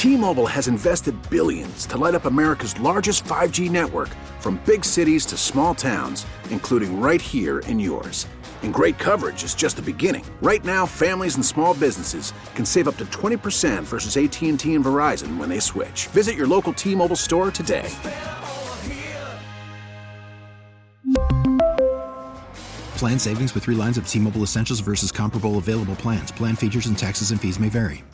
T-Mobile has invested billions to light up America's largest 5G network, from big cities to small towns, including right here in yours. And great coverage is just the beginning. Right now, families and small businesses can save up to 20% versus AT&T and Verizon when they switch. Visit your local T-Mobile store today. Plan savings with 3 lines of T-Mobile Essentials versus comparable available plans. Plan features and taxes and fees may vary.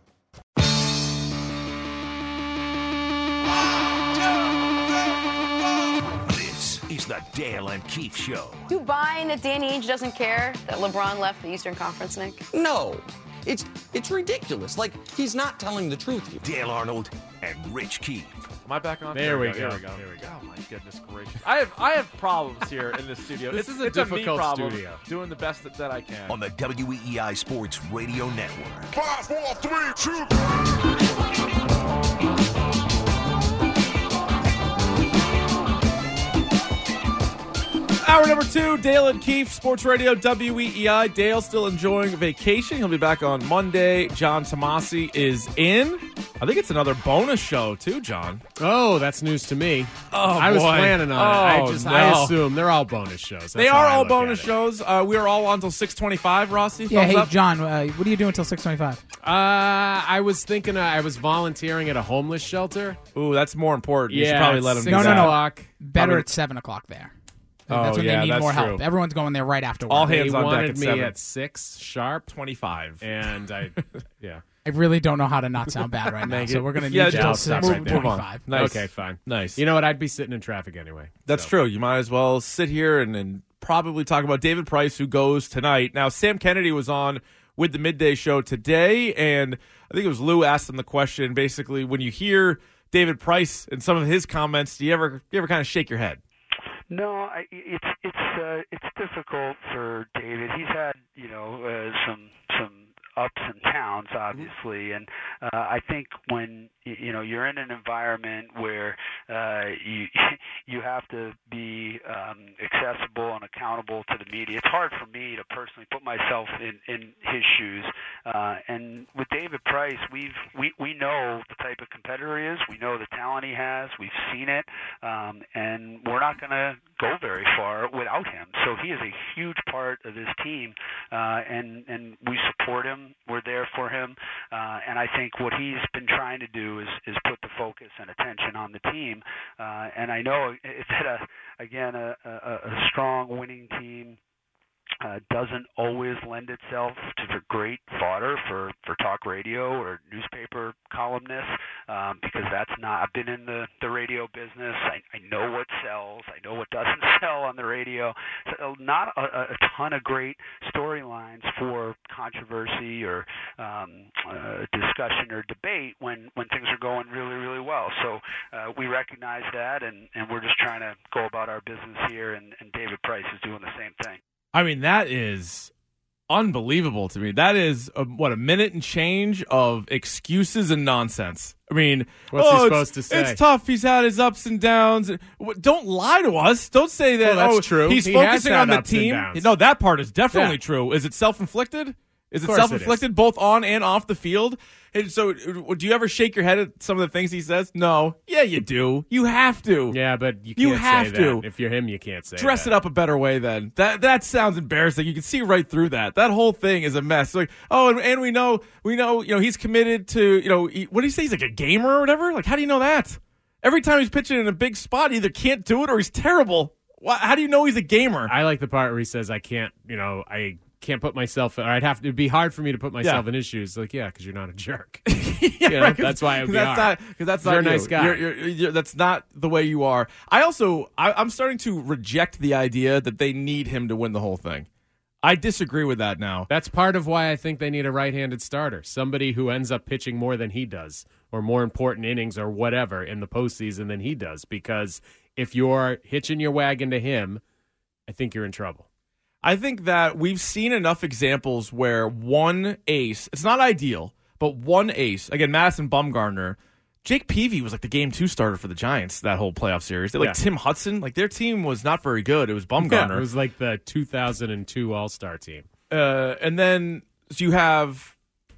This is the Dale and Keefe Show. You buying that Danny Ainge doesn't care that LeBron left the Eastern Conference, Nick? No. It's ridiculous. Like, he's not telling the truth. Dale Arnold and Rich Keefe. Am I back on? There we go. Oh my goodness gracious! I have problems here in this studio. This is a it's difficult a me problem, studio. Doing the best that I can. On the WEEI Sports Radio Network. 5, 4, 3, 2. Hour number 2, Dale and Keefe, Sports Radio, WEEI. Dale still enjoying vacation. He'll be back on Monday. John Tomasi is in. I think it's another bonus show, too, John. Oh, that's news to me. Oh, I was planning on it. I assume they're all bonus shows. They are all bonus shows. We are all on until 6:25, Rossi. Yeah, hey, up? John, what are you doing until 6:25? I was thinking I was volunteering at a homeless shelter. Ooh, that's more important. You should Yeah, probably let them do No, that. no. o'clock. Better at 7 o'clock there. That's when they need that's more true. help. Everyone's going there right after work. All They hands on deck wanted at me 7. at 6 sharp, 25. and yeah. I really don't know how to not sound bad right now, so we're going to need Yeah, you till just stop right there. 6:25. Nice. Okay, fine. Nice. You know what? I'd be sitting in traffic anyway. That's so. true. You might as well sit here and probably talk about David Price, who goes tonight. Now, Sam Kennedy was on with the midday show today, and I think it was Lou asked him the question. Basically, when you hear David Price and some of his comments, do you ever kind of shake your head? No, it's difficult for David. He's had some ups and downs, obviously, and I think when you're in an environment where you have to be accessible and accountable to the media, it's hard for me to personally put myself in his shoes. And with David Price, we know the type of competitor he is. We know the talent he has. We've seen it, and we're not going to go very far without him. So he is a huge part of this team, and we support him. We're there for him, and I think what he's been trying to do is put the focus and attention on the team. And I know it's a strong winning team. Doesn't always lend itself to great fodder for talk radio or newspaper columnists, because that's not. I've been in the radio business. I know what sells. I know what doesn't sell on the radio. So not a ton of great storylines for controversy or discussion or debate when things are going really, really well. So we recognize that, and we're just trying to go about our business here, and David Price is doing the same thing. I mean, that is unbelievable to me. That is, a minute and change of excuses and nonsense. I mean, what's he supposed to say? It's tough. He's had his ups and downs. Don't lie to us. Don't say that. That's true. He's He focusing has on had the ups and team. downs. No, that part is definitely Yeah. true. Is it self-inflicted? Is it Of course self-inflicted it is. both on and off the field? And so, do you ever shake your head at some of the things he says? No. Yeah, you do. You have to. Yeah, but you You can't have say to. that. If you're him, you can't say Dress that. it up a better way then. That sounds embarrassing. You can see right through that. That whole thing is a mess. Like, and we know, he's committed to, what do you say? He's like a gamer or whatever? Like, how do you know that? Every time he's pitching in a big spot, he either can't do it or he's terrible. How do you know he's a gamer? I like the part where he says, I can't put myself, or it'd be hard for me to put myself in his shoes. Like, yeah, because you're not a jerk. Right, that's why it would be that's hard. Because that's You're not a nice you. guy. You're, that's not the way you are. I'm starting to reject the idea that they need him to win the whole thing. I disagree with that now. That's part of why I think they need a right-handed starter, somebody who ends up pitching more than he does, or more important innings or whatever in the postseason than he does. Because if you're hitching your wagon to him, I think you're in trouble. I think that we've seen enough examples where one ace, it's not ideal, but one ace, again, Madison Bumgarner, Jake Peavy was like the game 2 starter for the Giants that whole playoff series. They Tim Hudson, like their team was not very good. It was Bumgarner. Yeah, it was like the 2002 All-Star team. And then so you have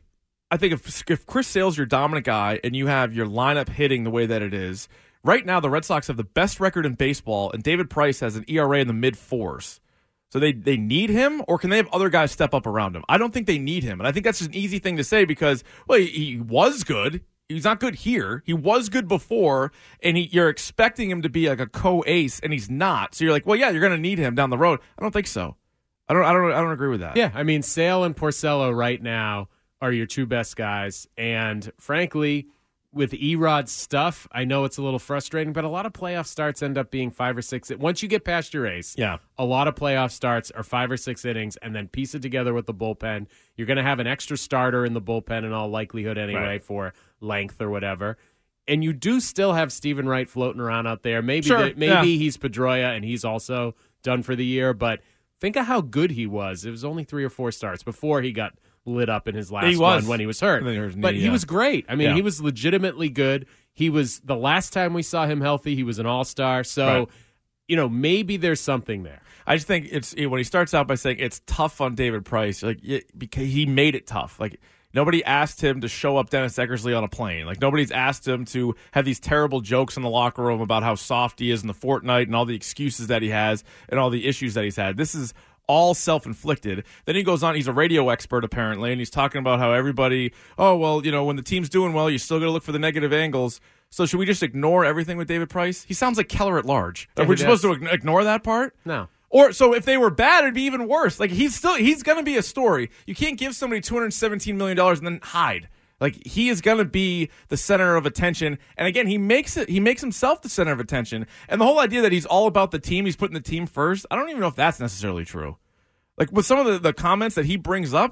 I think if Chris Sale's your dominant guy and you have your lineup hitting the way that it is, right now the Red Sox have the best record in baseball, and David Price has an ERA in the mid-4s. So they need him, or can they have other guys step up around him? I don't think they need him, and I think that's just an easy thing to say because, well, he was good. He's not good here. He was good before, and you're expecting him to be like a co-ace, and he's not. So you're like, well, yeah, you're going to need him down the road. I don't think so. I don't agree with that. Yeah, I mean, Sale and Porcello right now are your two best guys, and frankly, with Erod's stuff, I know it's a little frustrating, but a lot of playoff starts end up being 5 or 6. Once you get past your ace, a lot of playoff starts are 5 or 6 innings, and then piece it together with the bullpen. You're going to have an extra starter in the bullpen in all likelihood anyway for length or whatever. And you do still have Stephen Wright floating around out there. Maybe he's Pedroia, and he's also done for the year, but think of how good he was. It was only 3 or 4 starts before he got lit up in his last one when he was hurt. But he was great. I mean, he was legitimately good. He was, the last time we saw him healthy, he was an all-star. So, maybe there's something there. I just think it's when he starts out by saying it's tough on David Price, because he made it tough. Like, nobody asked him to show up Dennis Eckersley on a plane. Like, nobody's asked him to have these terrible jokes in the locker room about how soft he is in the fortnight and all the excuses that he has and all the issues that he's had. This is all self-inflicted. Then he goes on, he's a radio expert apparently, and he's talking about how everybody, when the team's doing well, you still got to look for the negative angles. So should we just ignore everything with David Price? He sounds like Keller at large. Are we supposed to ignore that part? No. Or so if they were bad, it'd be even worse. Like he's going to be a story. You can't give somebody $217 million and then hide. Like he is going to be the center of attention. And again, he makes himself the center of attention. And the whole idea that he's all about the team, he's putting the team first, I don't even know if that's necessarily true. Like with some of the comments that he brings up,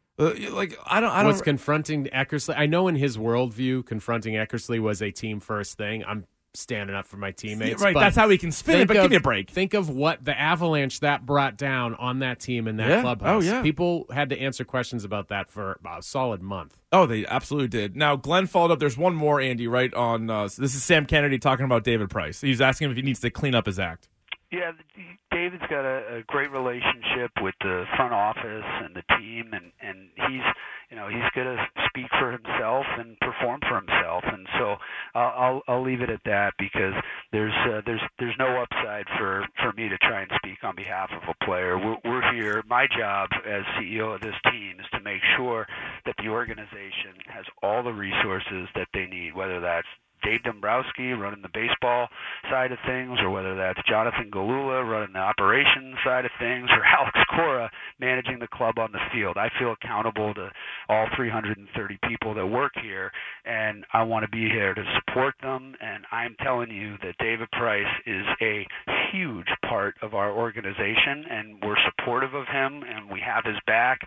I don't. What's confronting Eckersley? I know in his worldview, confronting Eckersley was a team first thing. I'm standing up for my teammates. Right, that's how he can spin it, but give me a break. Think of what the avalanche that brought down on that team in that clubhouse. Oh, yeah. People had to answer questions about that for about a solid month. Oh, they absolutely did. Now, Glenn followed up. There's one more, Andy, right on. This is Sam Kennedy talking about David Price. He's asking him if he needs to clean up his act. Yeah, David's got a great relationship with the front office and the team, and he's going to speak for himself and perform for himself, and so I'll leave it at that because there's no upside for me to try and speak on behalf of a player. We're here. My job as CEO of this team is to make sure that the organization has all the resources that they need, whether that's Dave Dombrowski running the baseball side of things, or whether that's Jonathan Galula running the operations side of things, or Alex Cora managing the club on the field. I feel accountable to all 330 people that work here, and I want to be here to support them, and I'm telling you that David Price is a huge part of our organization, and we're supportive of him, and we have his back,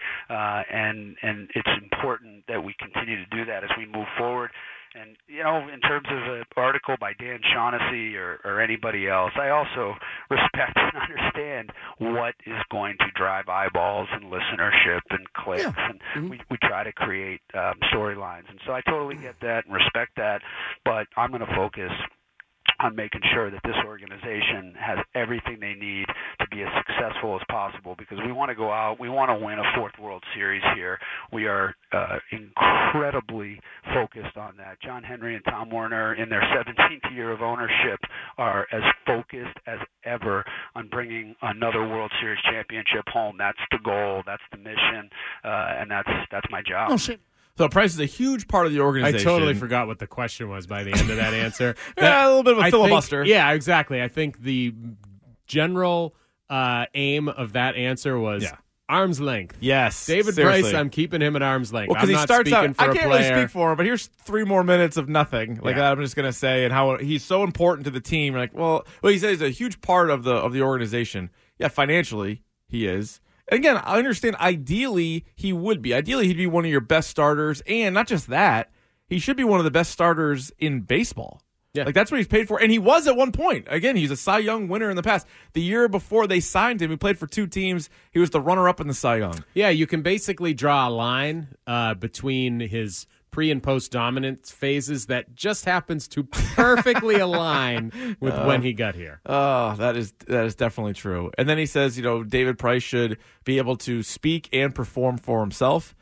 and it's important that we continue to do that as we move forward. And, in terms of an article by Dan Shaughnessy or anybody else, I also respect and understand what is going to drive eyeballs and listenership and clicks. Yeah. And we try to create storylines. And so I totally get that and respect that, but I'm going to focus on making sure that this organization has everything they need to be as successful as possible, because we want to go out, we want to win a 4th World Series here. We are incredibly focused on that. John Henry and Tom Werner, in their 17th year of ownership, are as focused as ever on bringing another World Series championship home. That's the goal, that's the mission, and that's my job. Oh, shit. So Price is a huge part of the organization. I totally forgot what the question was by the end of that answer. A little bit of a filibuster. Yeah, exactly. I think the general aim of that answer was arm's length. Yes, David seriously. Price, I'm keeping him at arm's length. Well, because he starts out, I can't really speak for him, but here's 3 more minutes of nothing. Like I'm just going to say, and how he's so important to the team. Like, well, he says he's a huge part of the organization. Yeah, financially he is. Again, I understand ideally he would be. Ideally, he'd be one of your best starters. And not just that, he should be one of the best starters in baseball. Yeah. Like, that's what he's paid for. And he was at one point. Again, he's a Cy Young winner in the past. The year before they signed him, he played for 2 teams. He was the runner-up in the Cy Young. Yeah, you can basically draw a line between his pre- and post-dominance phases that just happens to perfectly align with when he got here. Oh, that is definitely true. And then he says, David Price should be able to speak and perform for himself.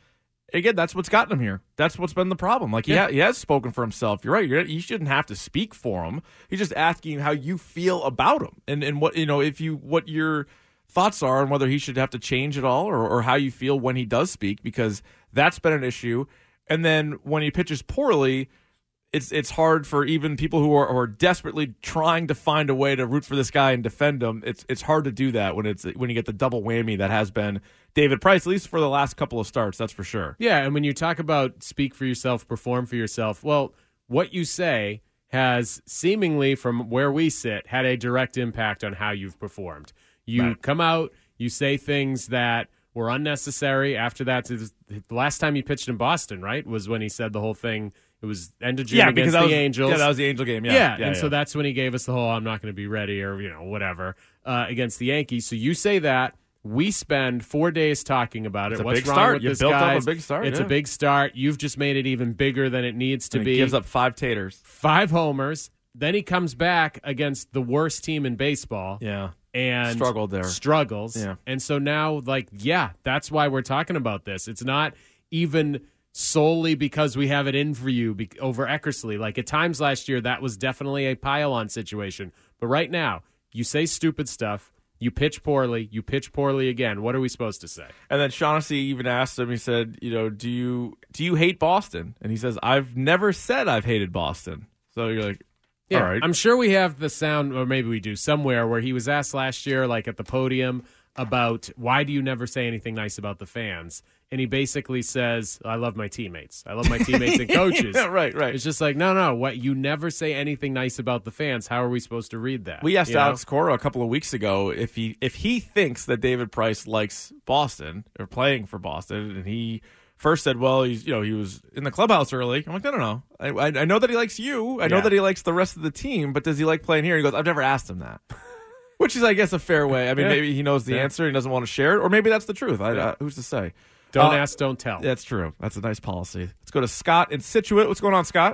again, that's what's gotten him here. That's what's been the problem. Like, he has spoken for himself. You're right. You shouldn't have to speak for him. He's just asking you how you feel about him and what, what your thoughts are and whether he should have to change at all or how you feel when he does speak, because that's been an issue. And then when he pitches poorly, it's hard for even people who are desperately trying to find a way to root for this guy and defend him. It's hard to do that when you get the double whammy that has been David Price, at least for the last couple of starts, that's for sure. Yeah, and when you talk about speak for yourself, perform for yourself, well, what you say has seemingly, from where we sit, had a direct impact on how you've performed. You come out, you say things that were unnecessary. After that, the last time he pitched in Boston, right, was when he said the whole thing. It was end of June against the Angels. Yeah, that was the Angel game. So that's when he gave us the whole "I'm not going to be ready" or whatever against the Yankees. So you say that. We spend 4 days talking about it. It's a What's big wrong start. with You this built guy? up a big start. It's a big start. You've just made it even bigger than it needs to be. He gives up 5 taters, 5 homers. Then he comes back against the worst team in baseball. Yeah. And struggles. Yeah. And so now, that's why we're talking about this. It's not even solely because we have it in for you over Eckersley. Like, at times last year, that was definitely a pile-on situation. But right now, you say stupid stuff. You pitch poorly. You pitch poorly again. What are we supposed to say? And then Shaughnessy even asked him, he said, do you hate Boston? And he says, I've never said I've hated Boston. So you're like, all right. I'm sure we have the sound, or maybe we do, somewhere where he was asked last year, like at the podium, about why do you never say anything nice about the fans? And he basically says, I love my teammates. I love my teammates and coaches. Yeah, right. It's just like, no, what? You never say anything nice about the fans. How are we supposed to read that? We asked Alex Cora a couple of weeks ago if he thinks that David Price likes Boston or playing for Boston, and he first said, well, he was in the clubhouse early. I'm like, no. I know that he likes you. I know that he likes the rest of the team, but does he like playing here? He goes, I've never asked him that. Which is, I guess, a fair way. I mean, maybe he knows the answer. He doesn't want to share it. Or maybe that's the truth. Who's to say? Don't ask, don't tell. That's true. That's a nice policy. Let's go to Scott in Scituate. What's going on, Scott?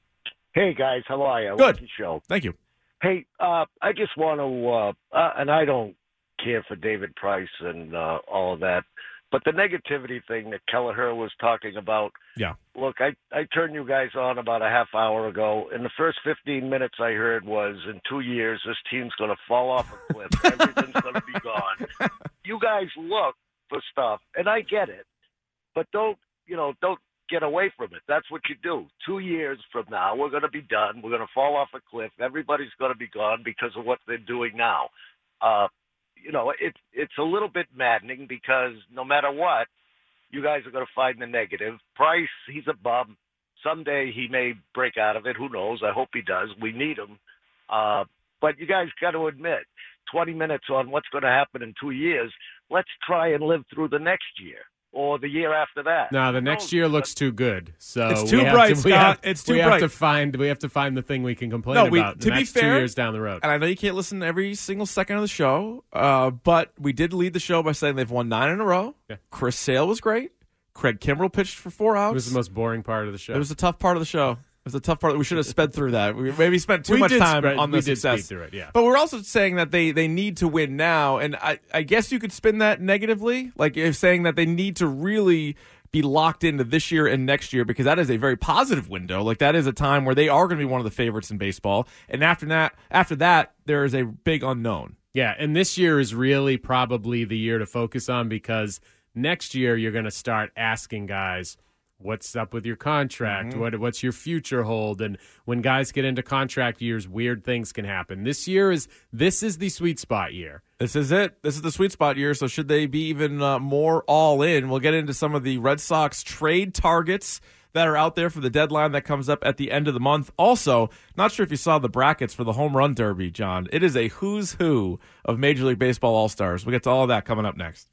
Hey, guys. How are you? Good. The show. Thank you. Hey, I just want to, and I don't care for David Price and all of that, but the negativity thing that Kelleher was talking about. Yeah. Look, I turned you guys on about a half hour ago, and the first 15 minutes I heard was, in 2 years, this team's going to fall off a cliff. Everything's going to be gone. You guys look for stuff, and I get it, but don't get away from it. That's what you do. 2 years from now, we're going to be done. We're going to fall off a cliff. Everybody's going to be gone because of what they're doing now. It's a little bit maddening because no matter what, you guys are going to find the negative. Price, he's a bum. Someday he may break out of it. Who knows? I hope he does. We need him. But you guys got to admit, 20 minutes on what's going to happen in 2 years. Let's try and live through the next year or the year after that. No, the next year looks too good. So it's too bright, Scott. It's too bright. We have to find the thing we can complain about. To be fair, 2 years down the road. And I know you can't listen to every single second of the show, but we did lead the show by saying they've won 9 in a row. Yeah. Chris Sale was great. Craig Kimbrell pitched for 4 outs. It was the most boring part of the show. It was a tough part of the show. It was a tough part. We should have sped through that. We maybe spent too much time on the success. We did speed through it, yeah. But we're also saying that they need to win now, and I guess you could spin that negatively, like if saying that they need to really be locked into this year and next year, because that is a very positive window. Like, that is a time where they are going to be one of the favorites in baseball, and after that, there is a big unknown. Yeah, and this year is really probably the year to focus on, because next year you're going to start asking guys, what's up with your contract? Mm-hmm. What's your future hold? And when guys get into contract years, weird things can happen. This is the sweet spot year. This is it. This is the sweet spot year. So should they be even more all in? We'll get into some of the Red Sox trade targets that are out there for the deadline that comes up at the end of the month. Also, not sure if you saw the brackets for the Home Run Derby, John. It is a who's who of Major League Baseball All-Stars. We'll get to all of that coming up next.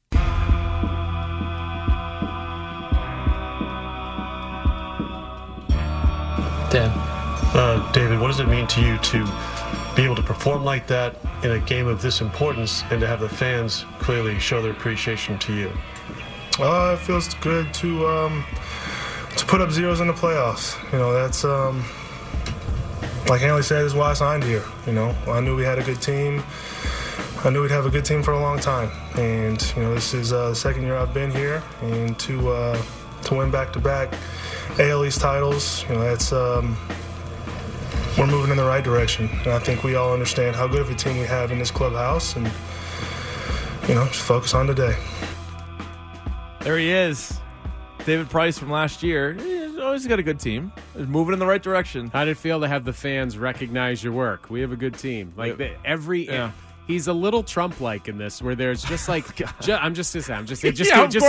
David, what does it mean to you to be able to perform like that in a game of this importance and to have the fans clearly show their appreciation to you? It feels good to put up zeros in the playoffs. That's like Hanley said, is why I signed here. I knew we had a good team. I knew we'd have a good team for a long time, and this is the second year I've been here, and to win back-to-back AL East titles. That's we're moving in the right direction, and I think we all understand how good of a team we have in this clubhouse, and just focus on today. There he is, David Price from last year. He's always got a good team. He's moving in the right direction. How did it feel to have the fans recognize your work? We have a good team. Like he's a little Trump-like in this, where there's just like, I'm just indulge you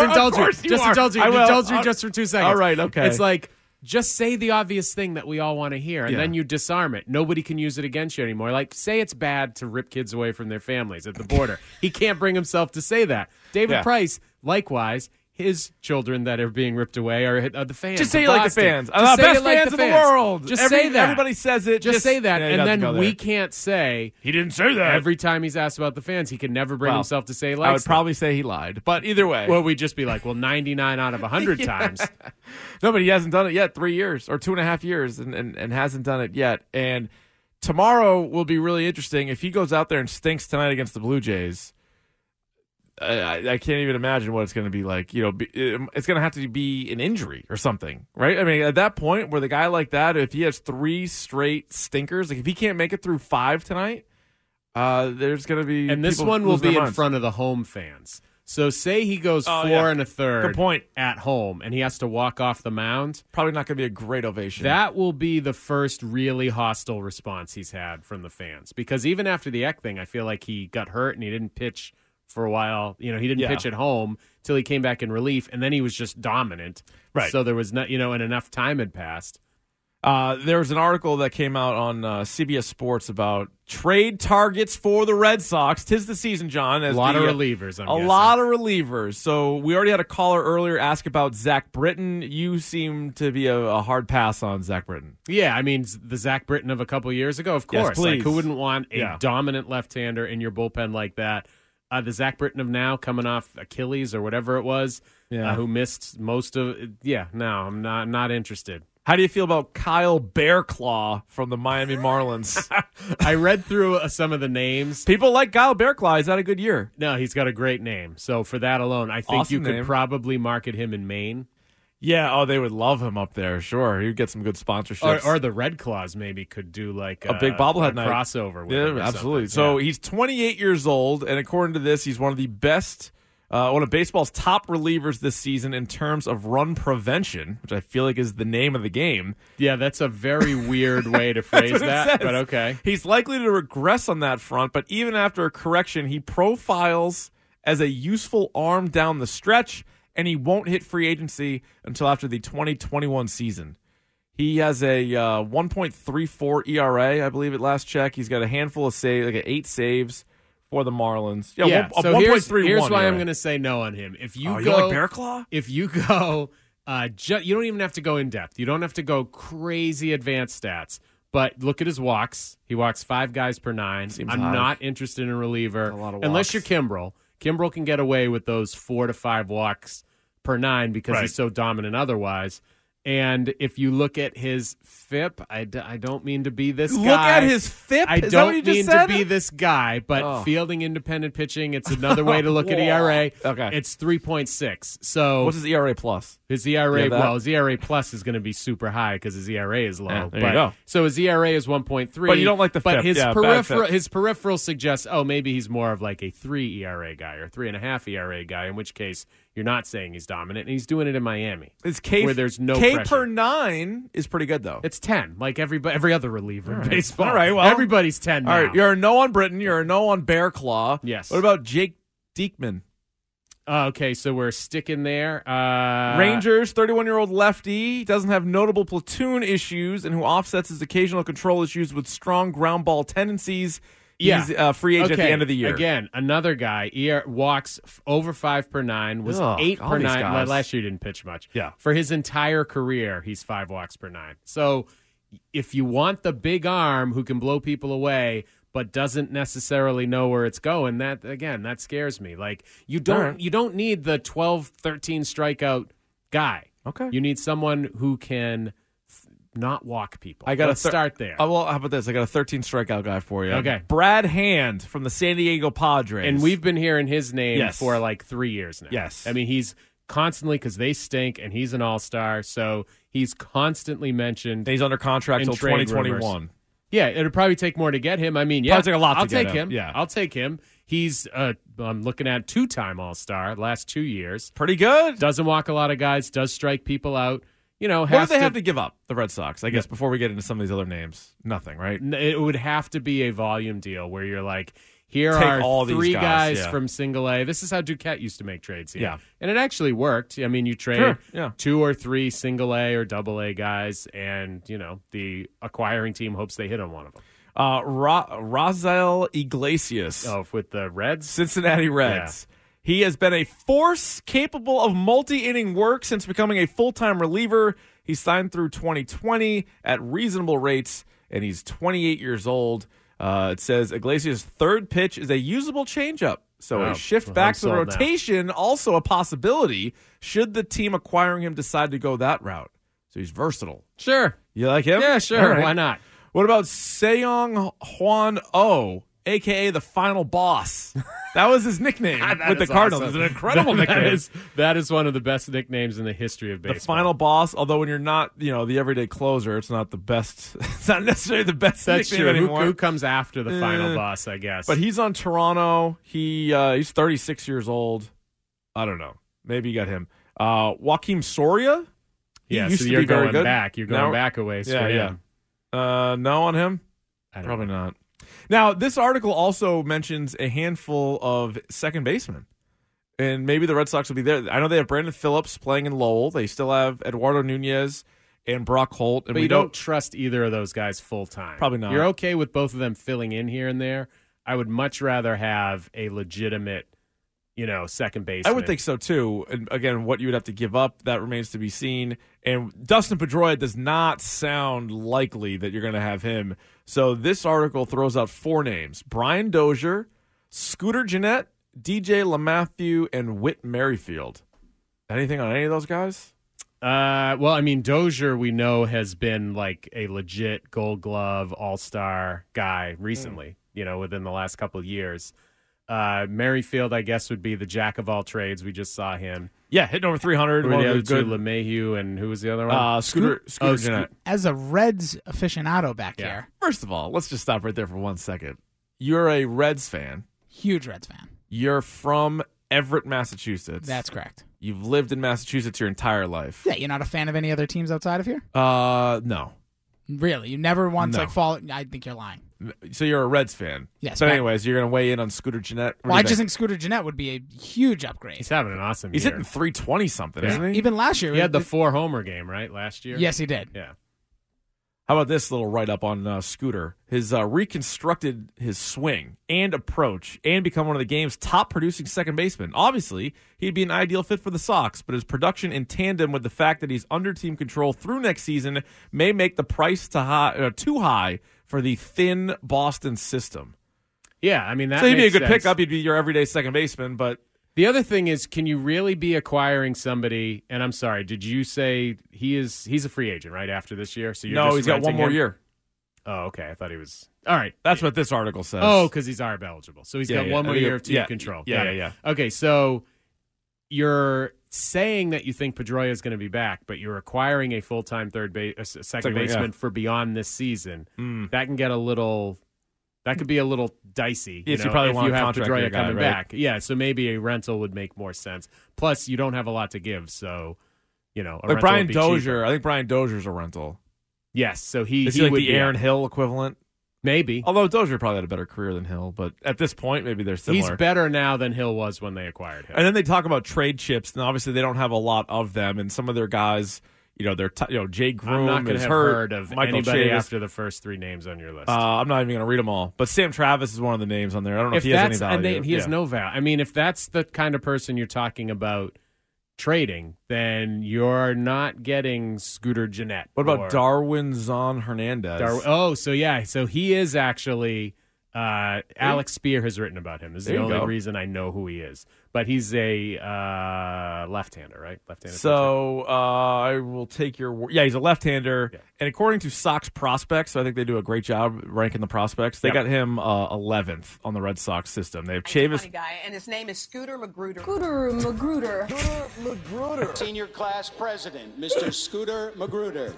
just for 2 seconds. All right, okay. It's like, just say the obvious thing that we all want to hear, and then you disarm it. Nobody can use it against you anymore. Like, say it's bad to rip kids away from their families at the border. He can't bring himself to say that. David Price, likewise, his children that are being ripped away are the fans. Just say you like the fans. Best fans in the world. Just say that. Everybody says it. Just say that. And then we can't say he didn't say that. Every time he's asked about the fans, he can never bring himself to say like I would probably say he lied. But either way. Well, we'd just be like, 99 out of 100 times. No, but he hasn't done it yet. 3 years or 2.5 years and hasn't done it yet. And tomorrow will be really interesting. If he goes out there and stinks tonight against the Blue Jays, I can't even imagine what it's going to be like. It's going to have to be an injury or something, right? I mean, at that point, where the guy like that, if he has 3 straight stinkers, like if he can't make it through 5 tonight, there's going to be. And this one will be in front of the home fans. So say he goes 4 1/3 Good point. at home, and he has to walk off the mound. Probably not going to be a great ovation. That will be the first really hostile response he's had from the fans. Because even after the Eck thing, I feel like he got hurt and he didn't pitch for a while. He didn't pitch at home till he came back in relief, and then he was just dominant. Right. So there was not, and enough time had passed. There was an article that came out on CBS Sports about trade targets for the Red Sox. 'Tis the season, John. A lot of relievers, I'm guessing. Lot of relievers. So we already had a caller earlier ask about Zach Britton. You seem to be a hard pass on Zach Britton. Yeah, I mean, the Zach Britton of a couple years ago, of course. Yes, please. Like, who wouldn't want a dominant left-hander in your bullpen like that? The Zach Britton of now, coming off Achilles or whatever it was, who missed most of it. Yeah, no, I'm not interested. How do you feel about Kyle Bearclaw from the Miami Marlins? I read through some of the names. People like Kyle Bearclaw. He's had a good year. No, he's got a great name. So for that alone, I think you could probably market him in Maine. Yeah, they would love him up there. Sure, he'd get some good sponsorships. Or the Red Claws maybe could do like a big bobblehead night crossover with him. Absolutely. So he's 28 years old, and according to this, he's one of the best, one of baseball's top relievers this season in terms of run prevention, which I feel like is the name of the game. Yeah, that's a very weird way to phrase that, but okay. He's likely to regress on that front, but even after a correction, he profiles as a useful arm down the stretch, and he won't hit free agency until after the 2021 season. He has a 1.34 ERA, I believe, at last check. He's got a handful of saves, like 8 saves for the Marlins. Yeah, so 1.31. Here's why I'm going to say no on him. If you go, you like Bearclaw? If you go, you don't even have to go in depth. You don't have to go crazy advanced stats. But look at his walks. He walks 5 guys per 9. I'm not interested in a reliever unless you're Kimbrel. Kimbrel can get away with those 4 to 5 walks per 9 because he's so dominant otherwise. And if you look at his FIP, I don't mean to be this guy. Look at his FIP? I don't mean to be this guy, but fielding independent pitching, it's another way to look at ERA. Okay. It's 3.6. So what's his ERA plus? His ERA, his ERA plus is going to be super high because his ERA is low. There you go. So his ERA is 1.3. But you don't like the FIP. But his peripheral suggests, maybe he's more of like a 3 ERA guy or 3.5 ERA guy, in which case you're not saying he's dominant, and he's doing it in Miami. Where there's no K pressure. per 9 is pretty good, though. It's 10, like every other reliever in baseball. All right, well. Everybody's 10 now. All right, you're a no on Britton. You're a no on Bearclaw. Yes. What about Jake Diekman? Okay, so we're sticking there. Rangers, 31-year-old lefty, doesn't have notable platoon issues and who offsets his occasional control issues with strong ground ball tendencies. He's a free agent at the end of the year. Again, another guy, walks over 5 per 9, was 8 per 9. Well, last year he didn't pitch much. Yeah. For his entire career, he's 5 walks per 9. So if you want the big arm who can blow people away but doesn't necessarily know where it's going, that scares me. Like you don't need the 12, 13 strikeout guy. Okay. You need someone who can not walk people. Let's start there. Well, how about this? I got a 13 strikeout guy for you. Okay. Brad Hand from the San Diego Padres. And we've been hearing his name for like 3 years now. Yes. I mean, he's constantly because they stink, and he's an all-star, so he's constantly mentioned. He's under contract until 2021. Rumors. Yeah, it'd probably take more to get him. I mean, Probably take a lot to I'll get take him. him. Yeah. I'll take him. He's, I'm looking at 2-time all-star last 2 years. Pretty good. Doesn't walk a lot of guys, does strike people out. You know, What do they have to give up, the Red Sox, I guess, before we get into some of these other names? Nothing, right? It would have to be a volume deal where you're like, here Take are all these 3 guys, yeah. from single A. This is how Duquette used to make trades here. Yeah. And it actually worked. I mean, you trade Sure, 2 or 3 single A or double A guys, and, you know, the acquiring team hopes they hit on one of them. Razel Iglesias. Oh, with the Reds? Cincinnati Reds. He has been a force capable of multi-inning work since becoming a full-time reliever. He signed through 2020 at reasonable rates, and he's 28 years old. It says Iglesias' third pitch is a usable changeup. So a shift back to the rotation, also a possibility, should the team acquiring him decide to go that route. So he's versatile. Sure. You like him? Yeah, sure. Right. Why not? What about Seong Hwan Oh, a.k.a. the final boss? That was his nickname with the Cardinals. Awesome. It's an incredible nickname. That is one of the best nicknames in the history of baseball. The final boss, although when you're not, the everyday closer, it's not the best. It's not necessarily the best That's nickname true. anymore. Who comes after the final boss, I guess. But he's on Toronto. He's 36 years old. I don't know. Maybe you got him. Joakim Soria? Yeah, used so to you're be very going good. back. You're going back a ways for him. No on him? Probably not. Now, this article also mentions a handful of second basemen, and maybe the Red Sox will be there. I know they have Brandon Phillips playing in Lowell. They still have Eduardo Nunez and Brock Holt. And but you don't trust either of those guys full-time. Probably not. You're okay with both of them filling in here and there. I would much rather have a legitimate, second baseman. I would think so, too. And, again, what you would have to give up, that remains to be seen. And Dustin Pedroia does not sound likely that you're going to have him. So this article throws out 4 names: Brian Dozier, Scooter Gennett, DJ LeMahieu, and Whit Merrifield. Anything on any of those guys? Well, I mean, Dozier, we know, has been like a legit Gold Glove All-Star guy recently, within the last couple of years. Merrifield, I guess, would be the jack of all trades. We just saw him. Yeah, hitting over 300. Who were the other two? LeMahieu, and who was the other one? Scooter Gennett. As a Reds aficionado back here. First of all, let's just stop right there for 1 second. You're a Reds fan. Huge Reds fan. You're from Everett, Massachusetts. That's correct. You've lived in Massachusetts your entire life. Yeah, you're not a fan of any other teams outside of here? No. Really? You never once No. I think you're lying. So you're a Reds fan. Yes. But anyways, you're going to weigh in on Scooter Gennett. Well, I just think Scooter Gennett would be a huge upgrade. He's having an awesome He's year. hitting 320-something, isn't he? Even last year. He had the 4-homer game, right, last year? Yes, he did. Yeah. How about this little write-up on Scooter? His reconstructed his swing and approach and become one of the game's top-producing second basemen. Obviously, he'd be an ideal fit for the Sox, but his production in tandem with the fact that he's under team control through next season may make the price too high for the thin Boston system. Yeah, I mean, that So he'd be a makes good sense. pickup. He'd be your everyday second baseman, but... The other thing is, can you really be acquiring somebody? And I'm sorry, did you say he's a free agent right after this year? So you're No, just he's got one renting more him? year. Oh, okay. I thought he was. All right. That's what this article says. Oh, because he's ARB eligible. So he's Yeah, got yeah. one more I think year of team yeah, control. yeah, Got yeah, it. yeah. Okay, so you're saying that you think Pedroia is going to be back, but you're acquiring a full-time second baseman for beyond this season. That can get a little. That could be a little dicey. Yes, you you probably if want you to have contract Pedroia your guy, coming right? back. Yeah, so maybe a rental would make more sense. Plus, you don't have a lot to give, so a Like rental Brian would be Dozier. cheaper. I think Brian Dozier's a rental. Yes, so Is he he like would the be Aaron out. Hill equivalent? Maybe. Although Dozier probably had a better career than Hill, but at this point, maybe they're similar. He's better now than Hill was when they acquired him. And then they talk about trade chips, and obviously they don't have a lot of them. And some of their guys, they're Jay I'm Groom not going is to have hurt. heard of Michael anybody Chavis. after the first 3 names on your list. I'm not even going to read them all. But Sam Travis is one of the names on there. I don't know if he has any value. He has no value. I mean, if that's the kind of person you're talking about trading, then you're not getting Scooter Gennett. What about Darwin Zon Hernandez? So he is actually Alex Spear has written about him. This is the only reason I know who he is. But he's a left-hander, right? Left-handed. So I will take your word. Yeah, he's a left-hander. Yeah. And according to Sox Prospects, so I think they do a great job ranking the prospects. They got him 11th on the Red Sox system. They have Chavis. Funny guy, and his name is Scooter Magruder. Scooter Magruder. Scooter Magruder. Senior class president, Mr. Scooter Magruder.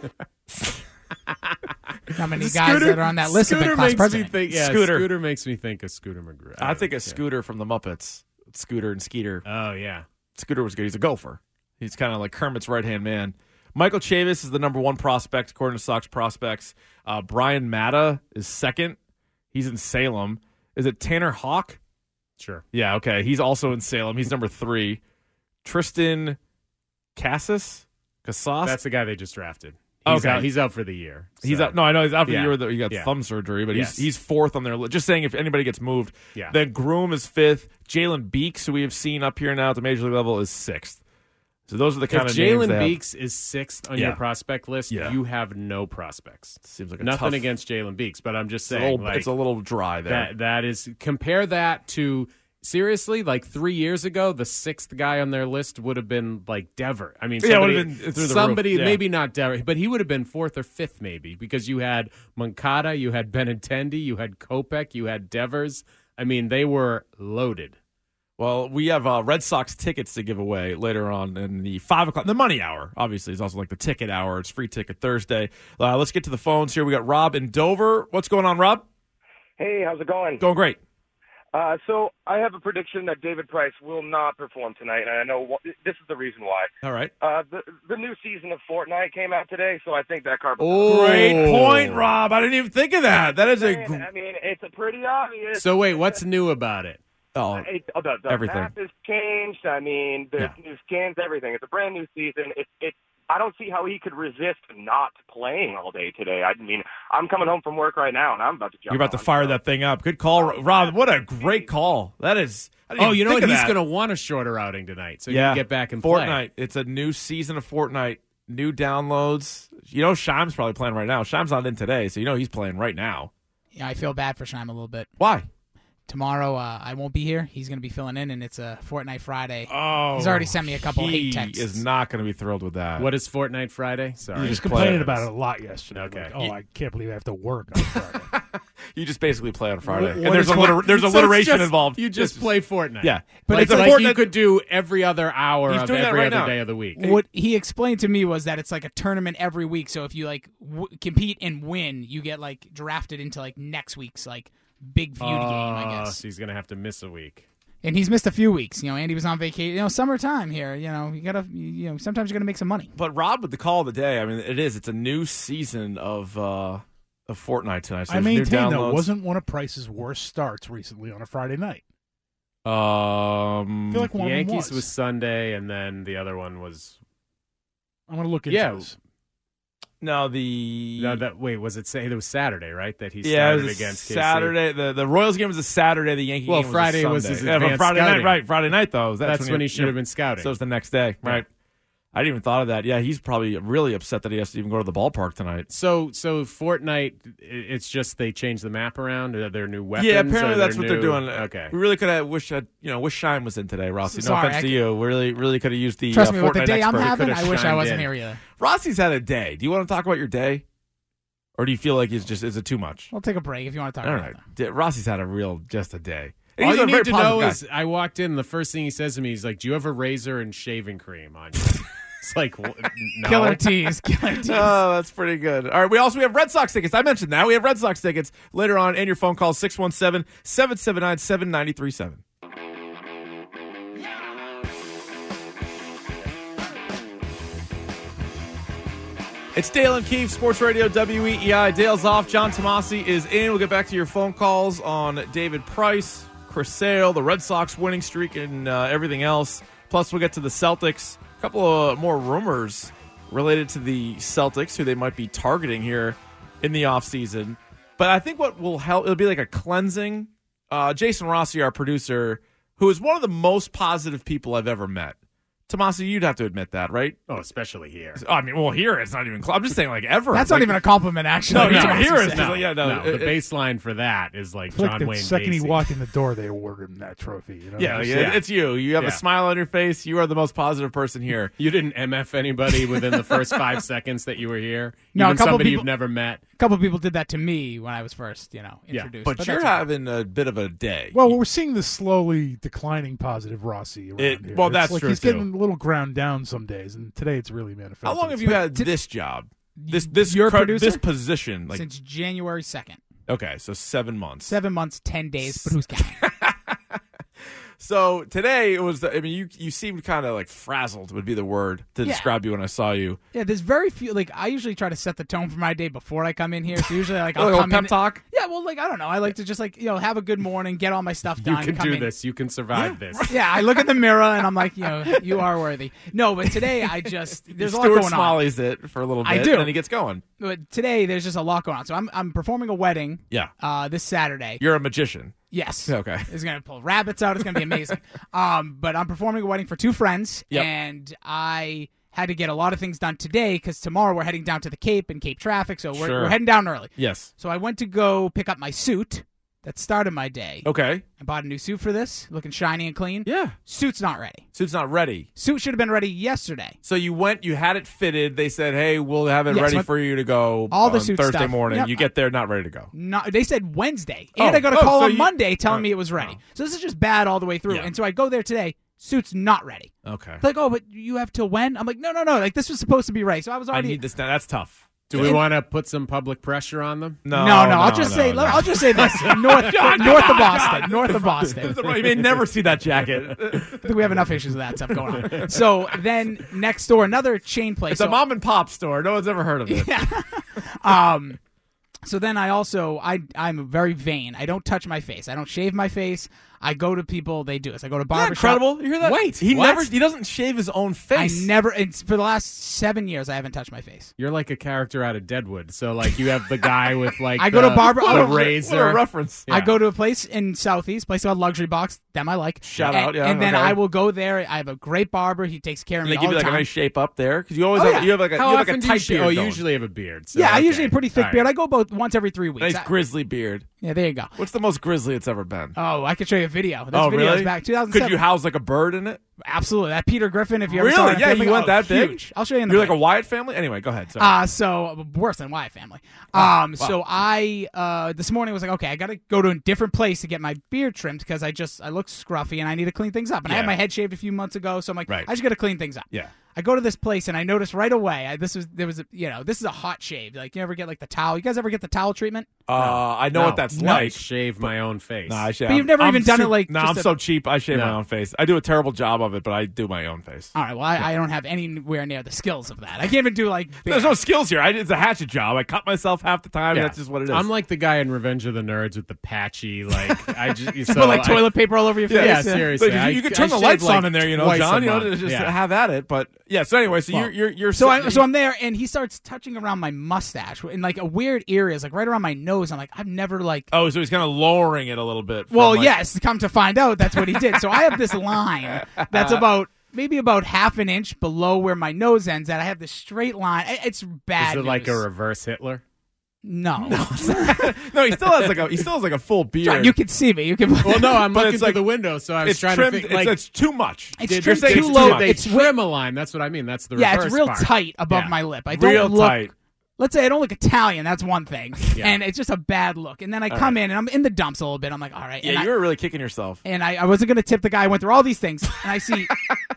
How many guys that are on that list have been class president? Scooter makes me think of Scooter Magruder. I think of Scooter from the Muppets. Scooter and Skeeter. Oh, yeah. Scooter was good. He's a gopher. He's kind of like Kermit's right-hand man. Michael Chavis is the number 1 prospect, according to Sox Prospects. Brian Matta is second. He's in Salem. Is it Tanner Hawk? Sure. Yeah, okay. He's also in Salem. He's number 3. Tristan Casas? That's the guy they just drafted. He's out for the year. So. He's out. No, I know he's out for the year. He got thumb surgery, but he's 4th on their list. Just saying, if anybody gets moved, then Groom is 5th. Jalen Beeks, who we have seen up here now at the major league level, is 6th. So those are the kind of names. If Jalen Beeks is 6th on your prospect list, you have no prospects. Seems like nothing against Jalen Beeks, but I'm just saying, it's a little dry there. That is, compare that to. Seriously, like 3 years ago, the 6th guy on their list would have been like Dever. I mean, would have been through the roof. Maybe not Dever, but he would have been 4th or 5th maybe because you had Moncada, you had Benintendi, you had Kopech, you had Devers. I mean, they were loaded. Well, we have Red Sox tickets to give away later on in the 5 o'clock. The money hour, obviously, is also like the ticket hour. It's free ticket Thursday. Let's get to the phones here. We got Rob in Dover. What's going on, Rob? Hey, how's it going? Going great. So I have a prediction that David Price will not perform tonight, and I know this is the reason why. All right. The new season of Fortnite came out today, so I think that card. Great point, Rob. I didn't even think of that. That is I mean, it's a pretty obvious. So wait, what's new about it? The everything. map has changed. I mean, there's new skins, everything. It's a brand new season. I don't see how he could resist not playing all day today. I mean, I'm coming home from work right now, and I'm about to jump. You're about to fire that thing up. Good call, Rob. What a great call. That is. You know what? He's going to want a shorter outing tonight, so you can get back and play. Fortnite. It's a new season of Fortnite. New downloads. You know, Shime's probably playing right now. Shime's not in today, so you know he's playing right now. Yeah, I feel bad for Shime a little bit. Why? Tomorrow, I won't be here. He's going to be filling in, and it's a Fortnite Friday. Oh, he's already sent me a couple hate texts. He is not going to be thrilled with that. What is Fortnite Friday? Sorry. He was complaining about it a lot yesterday. Okay. Like, I can't believe I have to work on Friday. You just basically play on Friday. And there's alliteration involved. You just play Fortnite. Yeah. But it's like you could do every other hour of every other day of the week. What he explained to me was that it's like a tournament every week. So if you like compete and win, you get like drafted into like next week's like big feud game, I guess. So he's going to have to miss a week. And he's missed a few weeks. You know, Andy was on vacation. You know, summertime here. You know, sometimes you got to make some money. But Rob, with the call of the day, I mean, it's a new season of Fortnite tonight. So I maintain that wasn't one of Price's worst starts recently on a Friday night. I feel like one Yankees of them was Sunday, and then the other one was. I'm going to look into this. No, was it say it was Saturday, right? That he started against Saturday. KC? The Royals game was a Saturday. The Yankee game was Friday a Sunday. was his advanced Friday scouting. night, right? Friday night though. That's when he should have been scouting. So it's the next day, right? I didn't even thought of that. Yeah, he's probably really upset that he has to even go to the ballpark tonight. So Fortnite, it's just they changed the map around. Are there new weapons? Yeah, apparently that's what they're doing. Okay, we really could have wish Shime was in today, Rossi. No offense to you. We really could have used the trust me, Fortnite with the day expert. I'm having, I wish I wasn't here either. Rossi's had a day. Do you want to talk about your day? Or do you feel like is it too much? I'll take a break if you want to talk about it. Rossi's had just a day. And all he's you a need very to positive know guy. is I walked in, the first thing he says to me, he's like, "Do you have a razor and shaving cream on you?" It's like, no. Killer tease. Oh, that's pretty good. All right, we have Red Sox tickets. I mentioned that. We have Red Sox tickets later on, and your phone call 617-779-7937. It's Dale and Keefe, Sports Radio WEEI. Dale's off. John Tomasi is in. We'll get back to your phone calls on David Price, Chris Sale, the Red Sox winning streak, and everything else. Plus, we'll get to the Celtics. A couple of more rumors related to the Celtics, who they might be targeting here in the offseason. But I think what will help, it'll be like a cleansing. Jason Rossi, our producer, who is one of the most positive people I've ever met, Tommaso, you'd have to admit that, right? Oh, especially here. I mean, well, here it's not even close. I'm just saying, like, ever. That's like, not even a compliment, actually. No, Tommaso here it's said. just, The baseline for that is like It's like John the Wayne second Gacy. he walked in the door, they awarded him that trophy. You know? Yeah, it's you. You have a smile on your face. You are the most positive person here. You didn't MF anybody within the first 5 seconds that you were here? No, Even a couple somebody people- you've never met? A couple people did that to me when I was first, introduced. But you're that's having a bit of a day. Well, we're seeing the slowly declining positive Rossi around here. Well, It's that's like true, he's too. getting a little ground down some days, and today it's really manifested. How long have you had this job? This Your producer? this position? Like, since January 2nd. okay, so 7 months. 7 months, 10 days, but who's counting? So today it was. I mean, you seemed kind of like frazzled would be the word to Yeah. describe you when I saw you. Yeah, there's very few. Like, I usually try to set the tone for my day before I come in here. So usually, like, Like I'll a come pep in. talk? Yeah, well, like, I don't know. I like to just, like, have a good morning, get all my stuff You done. can come do in. this. You can survive this. Yeah, I look in the mirror and I'm like, you are worthy. No, but today I just there's a lot Stuart going on. Smalley's it for a little bit. I do. And then he gets going. But today there's just a lot going on. So I'm performing a wedding. Yeah. This Saturday. You're a magician. Yes. Okay. It's gonna pull rabbits out. It's gonna be amazing. But I'm performing a wedding for two friends, Yep. and I had to get a lot of things done today because tomorrow we're heading down to the Cape and Cape traffic, so Sure. we're heading down early. Yes. So I went to go pick up my suit that started my day. Okay. I bought a new suit for this, looking shiny and clean. Yeah. Suit's not ready. Suit's not ready. Suit should have been ready yesterday. So you went, you had it fitted. They said, hey, we'll have it Yes, ready but for you to go all the on suit Thursday stuff. morning. Yep. You get there, not ready to go. No, they said Wednesday, and Oh. I got a Oh, call so on you- Monday telling me it was ready. So this is just bad all the way through. Yeah. And so I go there today. Suit's not ready. Okay. Like, oh, but you have till when? I'm like, no. Like, this was supposed to be ready. So I was I already. need this now. That's tough. Do we want to put some public pressure on them? No. I'll just say this: north of Boston. North of Boston. You may never see that jacket. I think we have enough issues with that stuff going on. So then next door, another chain place. It's a mom and pop store. No one's ever heard of it. So then I'm very vain. I don't touch my face. I don't shave my face. I go to people. They do this. I go to barbershop. Incredible. You hear that? Wait, he what? he doesn't shave his own face. I never. It's for the last 7 years. I haven't touched my face. You're like a character out of Deadwood. So like you have the guy with like I go to barber. the oh, razor. What a reference. I go to a place in Southeast, place called Luxury Box. Them I like. Shout And- out, yeah, And then okay. I will go there. I have a great barber. He takes care of And me they give all you the like a time. nice shape up there because you always Oh, have, yeah. you have like a, How you have often like a do you tight shave? beard. Oh, going. usually have a beard. So, Yeah, I okay. usually have a pretty thick All beard. right. I go about once every 3 weeks. Nice grizzly beard. Yeah, there you go. What's the most grizzly it's ever been? Oh, I could show you a video. This Oh, video really? is back 2007. Could you house like a bird in it? Absolutely. That Peter Griffin, if you ever saw Really? that Yeah, family, you went that big? huge. I'll show you in the You're like break. a Wyatt family? Anyway, go ahead. Sorry. So worse than Wyatt family. Wow. So I this morning was like, okay, I got to go to a different place to get my beard trimmed because I look scruffy and I need to clean things up. And I had Yeah. my head shaved a few months ago, so I'm like, Right. I just got to clean things up. Yeah. I go to this place and I notice right away. This is a hot shave. Like, you ever get like the towel? You guys ever get the towel treatment? I know No. what that's No. like. Shave my own face. No, I shave. But you've never even done it like No, just I'm a- so cheap. I shave my No. own face. I do a terrible job of it, but I do my own face. All right. Well, I don't have anywhere near the skills of that. I can't even do like. There's no skills here. It's a hatchet job. I cut myself half the time. Yeah. That's just what it is. I'm like the guy in Revenge of the Nerds with the patchy, like I just Put like toilet paper all over your face. Yeah, seriously. Like, you could I turn the shave, lights like, on in there, twice John. a You know, month. to just Yeah. have at it. But yeah. So anyway, so Well, you're So I'm there, and he starts touching around my mustache in like a weird areas, like right around my nose. I'm like, I've never like. Oh, so he's kind of lowering it a little bit. from, Well, like- yes. Come to find out, that's what he did. So I have this line that's maybe about half an inch below where my nose ends. At I have this straight line. It's bad. Is it like a news. reverse Hitler? No. No, he still has like a full beard. John, you can see me. You can. Well, no, I'm But looking it's through like- the window, so I was it's trying trimmed, to think. it's too much. It's You're trimmed saying too it's low. much. They It's trim a line. That's what I mean. That's the Yeah, reverse it's real part. tight above Yeah. my lip. I don't Real look. tight. Let's say I don't look Italian. That's one thing, Yeah. and it's just a bad look. And then I come in and I'm in the dumps a little bit. I'm like, all right. Yeah, and you were really kicking yourself. And I wasn't going to tip the guy. I went through all these things, and I see.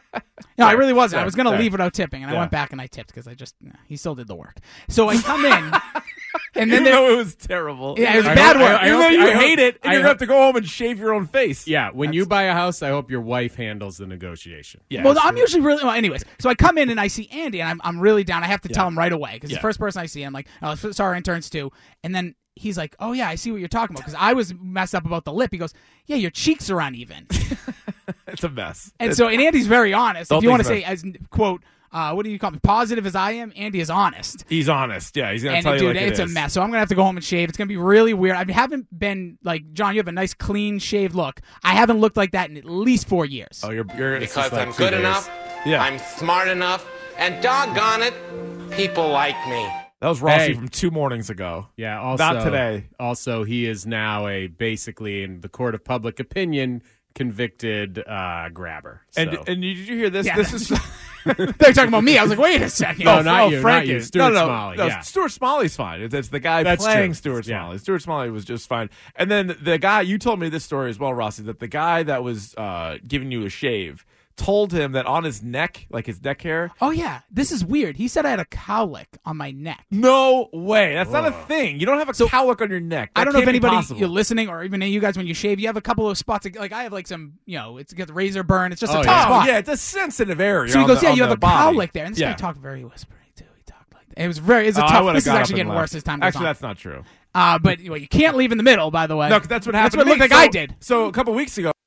No, I really wasn't. I was going to Sorry. leave without tipping, and I Yeah. went back and I tipped because he still did the work. So I come in, and then Even though it was terrible. Yeah, it was I bad hope- work. I Even hope- though you I hope- hate it, and I you're going to have to go home and shave your own face. Yeah, when you buy a house, I hope your wife handles the negotiation. Yeah, well, I'm usually really well. Anyways, so I come in and I see Andy, and I'm really down. I have to tell him right away because Yeah. the first person I see, I'm like, oh, sorry, interns too. And then he's like, oh yeah, I see what you're talking about because I was messed up about the lip. He goes, yeah, your cheeks are uneven. It's a mess. And so, and Andy's very honest. Don't If you want to think say, as quote, what do you call me, positive as I am, Andy is honest. He's honest. Yeah, he's going to And tell you dude, like it it's a is. mess. So I'm gonna have to go home and shave. It's gonna be really weird. I haven't been like John. You have a nice, clean, shaved look. I haven't looked like that in at least 4 years. Oh, you're Because I'm good enough, Yeah. I'm smart enough, and doggone it, people like me. That was Rossi from 2 mornings ago. Yeah, also, not today. Also, he is now basically in the court of public opinion convicted grabber. So. And did you hear this? Yeah. This is They're talking about me. I was like, wait a second. No, not you. Frank Not you. is. Stuart no, Smalley. No, Yeah. Stuart Smalley's fine. It's the guy That's playing true. Stuart Yeah. Smalley. Stuart Smalley was just fine. And then the guy, you told me this story as well, Rossi, that the guy that was giving you a shave told him that on his neck, like his neck hair. Oh, yeah. This is weird. He said I had a cowlick on my neck. No way. That's not a thing. You don't have a cowlick on your neck. I That don't know if can't be anybody possible. you're listening or even you guys when you shave, you have a couple of spots. Like I have like some, it's got the razor burn. It's just a tough spot. Yeah, it's a sensitive area. So he on goes, the- yeah, on you have the a body. cowlick there. And this Yeah. guy talked very whispery, too. He talked like that. It was a I tough. would've This is got up actually and getting left. worse as time goes Actually, on. that's not true. But you can't leave in the middle, by the way. No, 'cause that's what happened. That's what to it looked me. like I did. So a couple weeks ago,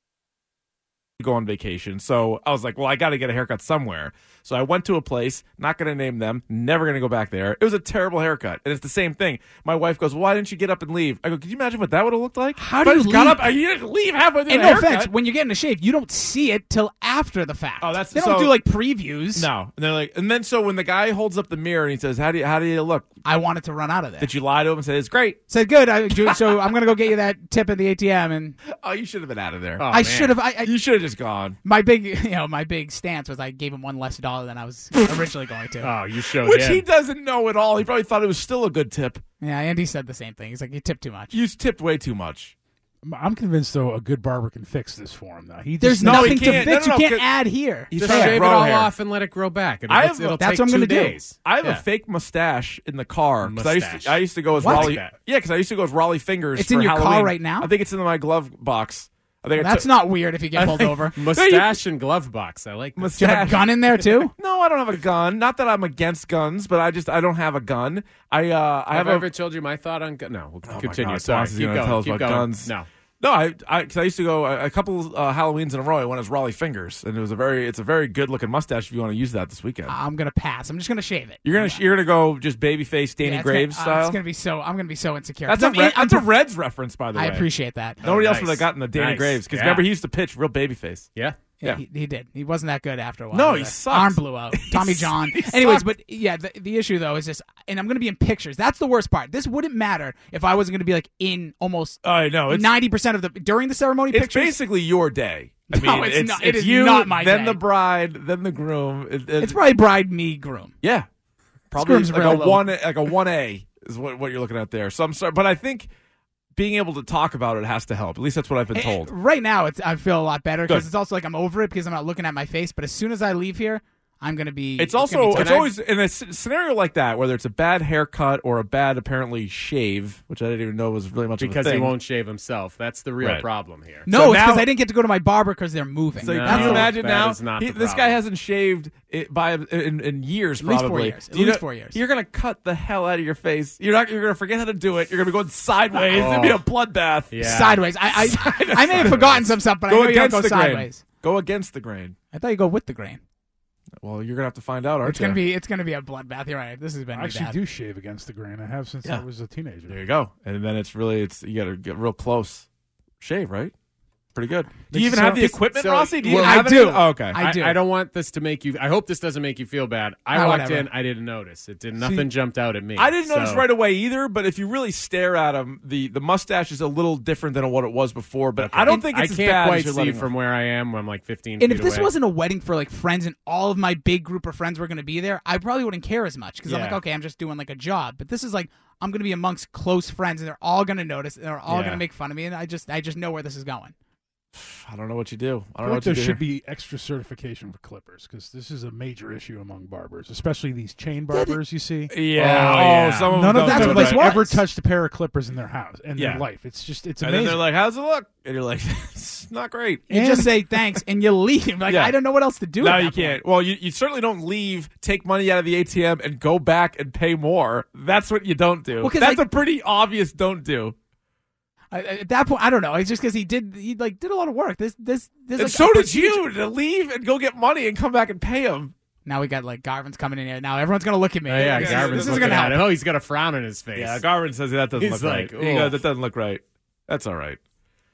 go on vacation. So I was like, well, I got to get a haircut somewhere. So I went to a place, not going to name them, never going to go back there. It was a terrible haircut. And it's the same thing. My wife goes, why didn't you get up and leave? I go, could you imagine what that would have looked like? How If do I you just got leave? up, you didn't leave halfway through And the no haircut. offense, when you're getting a shave, you don't see it till after the fact. Oh, that's they don't so- do like previews. No. And they're like, and then so when the guy holds up the mirror and he says, how do you look? I wanted to run out of there. Did you lie to him and say, it's great? Said good. So I'm gonna go get you that tip at the ATM, and Oh, you should have been out of there. I should have. You should have just gone. My big stance was I gave him $1 less than I was originally going to. Oh, you showed Which him. he doesn't know at all. He probably thought it was still a good tip. Yeah, Andy said the same thing. He's like, you tipped too much. You tipped way too much. I'm convinced, though, a good barber can fix this for him, though. There's nothing to fix. You can't add here. Just Fair. shave it Grow all hair. off and let it grow back. It'll That's take what I'm 2 gonna do. days. I have Yeah. a fake mustache in the car. 'Cause Mustache. I used to go as What? Raleigh. That. Yeah, because I used to go as Raleigh Fingers. It's for in your car Halloween. right now? I think it's in my glove box. I think That's not weird if you get pulled over. Mustache and glove box. I like that. Do you have a gun in there too? No, I don't have a gun. Not that I'm against guns, but I don't have a gun. I Have have I a. ever told you my thought on gun? No, we'll Oh my continue. God, Sorry, Thomas is keep gonna going. tell us keep about going. guns. No. No, because I used to go a couple Halloweens in a row. I went as Raleigh Fingers, and it's a very good looking mustache if you want to use that this weekend. I'm gonna pass. I'm just gonna shave it. You're gonna go just babyface Danny Yeah, it's Graves gonna, style. It's gonna be so. I'm gonna be so insecure. That's I'm a Reds reference, by the way. I appreciate that. Nobody else nice. would have gotten the Danny Nice. Graves because Yeah. remember he used to pitch real babyface. Yeah. Yeah, he did. He wasn't that good after a while. No, he The sucks. Arm blew out. Tommy John. Anyways, but yeah, the issue though is just, and I'm going to be in pictures. That's the worst part. This wouldn't matter if I wasn't going to be like in almost I know 90% of the during the ceremony. It's pictures. basically your day. I No, mean, it's not. It is you, not my then day. the bride, then the groom. It's probably bride, me, groom. Yeah, probably groom's like real a low. 1A is what you're looking at there. So I'm sorry, but I think being able to talk about it has to help. At least that's what I've been told. Right now, I feel a lot better because Good. it's also like I'm over it because I'm not looking at my face. But as soon as I leave here, I'm going to be. It's gonna also be it's always in a scenario like that, whether it's a bad haircut or a bad apparently shave, which I didn't even know was really much Because of a he thing. won't shave himself. That's the real Right. problem here. No, So it's because now- I didn't get to go to my barber because they're moving. So No, can you imagine that now? is not the This guy problem. hasn't shaved it in years, At least 4 probably. years. At Do you least know- 4 years. You're gonna cut the hell out of your face. You're gonna forget how to do it. You're gonna be going sideways. It's gonna be a bloodbath. Yeah. Sideways. I may have forgotten some stuff, but I know you don't go the sideways. grain. Go against the grain. I thought you go with the grain. Well, you're gonna have to find out, aren't It's gonna be a bloodbath. You're right. This has been I actually bad. do shave against the grain. I have since I was a teenager. There you go. And then you gotta get real close. Shave, right? Pretty good. Do you even have the equipment, Rossi? Do you even have I do. it? Oh, okay. I do. I don't want this to make you. I hope this doesn't make you feel bad. I Oh, walked whatever. in. I didn't notice. It did. Nothing jumped out at me. I didn't notice So- right away either, but if you really stare at him, the mustache is a little different than what it was before. But I don't think it's I as can't bad quite as you're see letting from where I am. I'm like 15 And feet if this away. wasn't a wedding for like friends and all of my big group of friends were going to be there, I probably wouldn't care as much because I'm Yeah. like, okay, I'm just doing like a job. But this is like I'm going to be amongst close friends and they're all going to notice. And they're all Yeah. going to make fun of me, and I just know where this is going. I don't know what you do. I I don't feel know like what there you do. should here. be extra certification for clippers because this is a major issue among barbers, especially these chain barbers you see. Yeah. Some of None them of don't them do have it. like, ever touched a pair of clippers in their house in Yeah. their life. It's And amazing. then they're like, "How's it look?" And you're like, "It's not great." You just say thanks and you leave. Like Yeah. I don't know what else to do. No, at you that can't. point. Well, you certainly don't leave, take money out of the ATM, and go back and pay more. That's what you don't do. Well, 'cause, that's like- a pretty obvious don't do. At that point, I don't know. It's just because he did a lot of work. This And like, so a did procedure. you to leave and go get money and come back and pay him. Now we got like Garvin's coming in here. Now everyone's gonna look at me. Oh, yeah, This Garvin's is looking gonna at help. him. Oh, he's got a frown on his face. Yeah, Garvin says that doesn't He's look like, right. He "Ugh." goes, that doesn't look right. That's all right.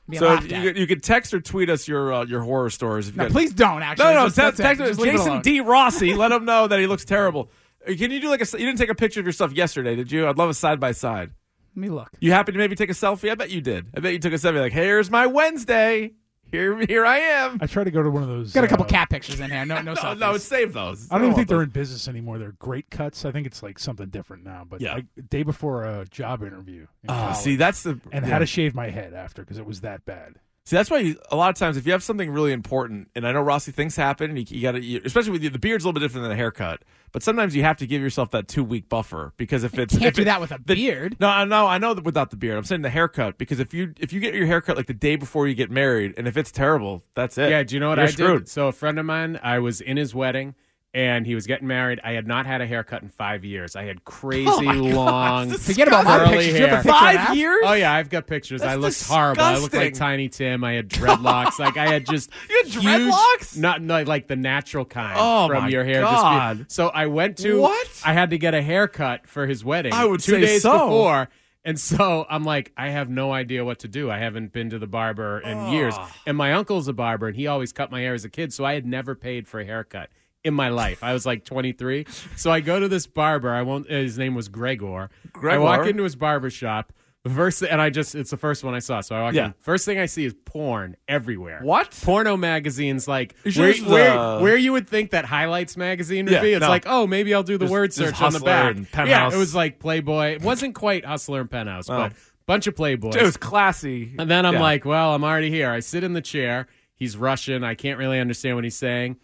Be So laughed at. you could text or tweet us your horror stories. If you No, got- please don't, actually. No, Just- text that's it. us. Just leave it Jason alone. D. Rossi. Let him know that he looks terrible. Can you do like you didn't take a picture of yourself yesterday, did you? I'd love a side by side. Let me look. You happen to maybe take a selfie? I bet you did. I bet you took a selfie like, here's my Wednesday. Here I am. I try to go to one of those. Got a couple cat pictures in here. No selfies. No, save those. I don't even think they're in business anymore. They're great cuts. I think it's like something different now. But Yeah. day before a job interview. in college, See, that's the and had to shave my head after because it was that bad. See, that's why a lot of times if you have something really important, and I know Rossi, things happen, and you got to, especially with you, the beard's a little bit different than a haircut. But sometimes you have to give yourself that 2-week buffer because if it's Can't do that with a beard. No, I know that without the beard. I'm saying the haircut because if you get your haircut like the day before you get married, and if it's terrible, that's it. Yeah, do you know what You're I screwed. did? So a friend of mine, I was in his wedding, and he was getting married. I had not had a haircut in 5 years. I had crazy long, Forget about my curly pictures. Do you have a hair. picture of 5 that? years? Oh yeah, I've got pictures. That's I looked horrible. I looked like disgusting. Tiny Tim. I had dreadlocks. Like I had just You had huge, dreadlocks? not like the natural kind Oh, from my your hair. God. So I went to. What? I had to get a haircut for his wedding. I would 2 say days so. before. And so I'm like, I have no idea what to do. I haven't been to the barber in years. And my uncle's a barber, and he always cut my hair as a kid. So I had never paid for a haircut in my life. I was like 23. So I go to this barber. His name was Gregor. I walk into his barber shop. It's the first one I saw. So I walk in. First thing I see is porn everywhere. What? Porno magazines, like You sure it's where you would think that Highlights magazine would Yeah, be. It's no. like, oh, maybe I'll do the word There's search on the Hustler back. and Yeah, Penthouse. it was like Playboy. It wasn't quite Hustler and Penthouse, but bunch of Playboys. It was classy. And then I'm Yeah. like, well, I'm already here. I sit in the chair. He's Russian. I can't really understand what he's saying.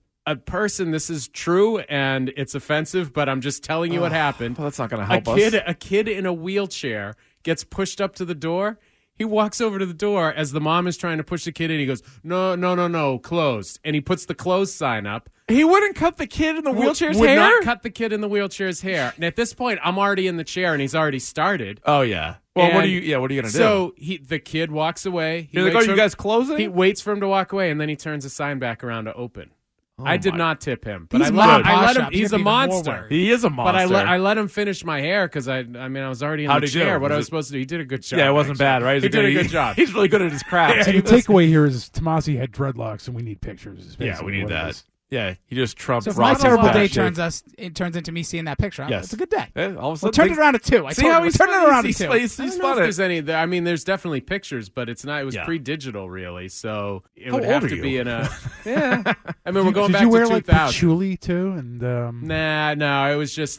This is true, and it's offensive, but I'm just telling you what happened. Well, that's not going to help us. A kid in a wheelchair gets pushed up to the door. He walks over to the door as the mom is trying to push the kid in. He goes, no, closed. And he puts the closed sign up. He wouldn't cut the kid in the wheelchair's would hair? not cut the kid in the wheelchair's hair. And at this point, I'm already in the chair, and he's already started. Oh, yeah. Well, what are And you going to do? So the kid walks away. You're like, waits you for- guys closing? He waits for him to walk away, and then he turns the sign back around to open. I did not tip him, but He's I mom let him. shop. He's You're a gonna be even more monster. worried. He is a monster. But I let him finish my hair because I was already in How'd the he do? chair. What Was I was it- supposed to do, he did a good job. Yeah, it wasn't actually. bad, right? He did a good job. He's really good at his craft. So the takeaway here is Tomasi had dreadlocks, and we need pictures. is Yeah, we basically need what it that. is. Yeah, he just trumped So if my Rossi's terrible bad day shit. turns into me seeing that picture, Yes. it's a good day. Yeah, all of a We'll sudden turn things- it around to 2. See how he's turn it around to he's 2. He's I don't know spun if it. there's any. I mean, there's definitely pictures, but it's not. It was Yeah. pre-digital, really. So it How would old have are to you? be in a. Yeah, I mean, we're going Did back you wear to like 2000. patchouli too? And No, it was just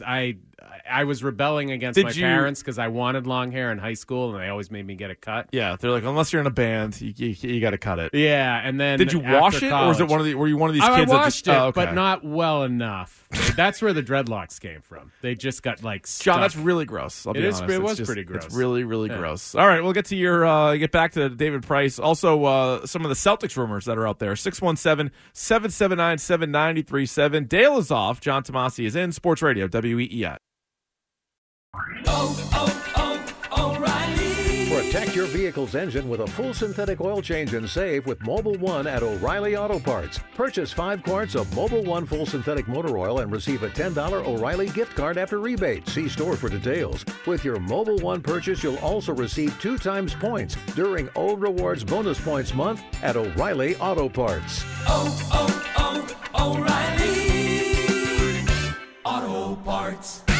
I was rebelling against Did my you- parents because I wanted long hair in high school, and they always made me get a cut. Yeah, they're like, unless you're in a band, you got to cut it. Yeah, and then Did you after wash it, or was it college- were you one of these I kids that washed just? it, Oh, okay. but not well enough. That's where the dreadlocks came from. They just got like stuck. John, that's really gross. I'll be honest. It was It's just- pretty gross. It's really, really Yeah. gross. All right, we'll get to get back to David Price. Also, some of the Celtics rumors that are out there. 617-779-7937. Dale is off. John Tomasi is in. Sports Radio, WEEI. Protect your vehicle's engine with a full synthetic oil change and save with Mobile One at O'Reilly Auto Parts. Purchase 5 quarts of Mobile One full synthetic motor oil and receive a $10 O'Reilly gift card after rebate. See store for details. With your Mobile One purchase, you'll also receive 2 times points during O Rewards Bonus Points Month at O'Reilly Auto Parts. O'Reilly Auto Parts.